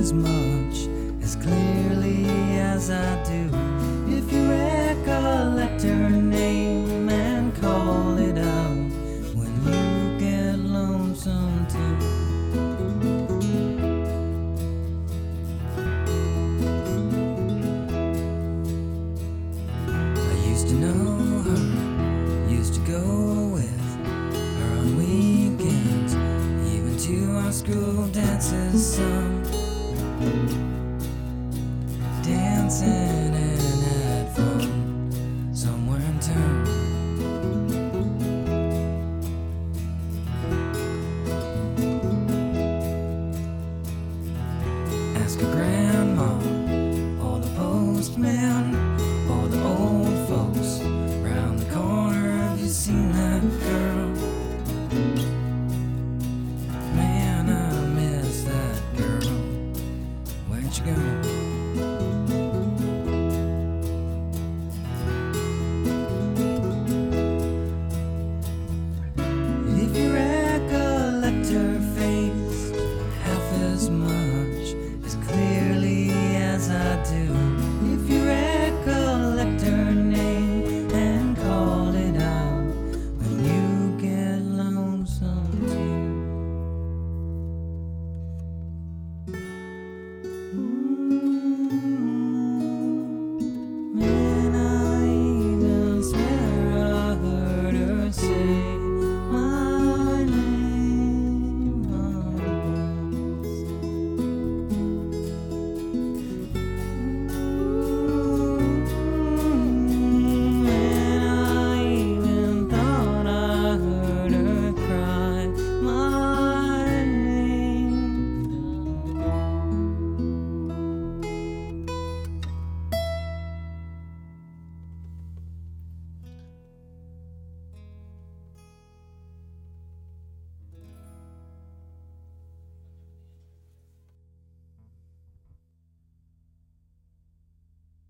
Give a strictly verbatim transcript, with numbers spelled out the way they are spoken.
as much as clearly as I do. If you recollect her name and call it out when you get lonesome too. I used to know her, used to go with her on weekends, even to our school dances, some dancing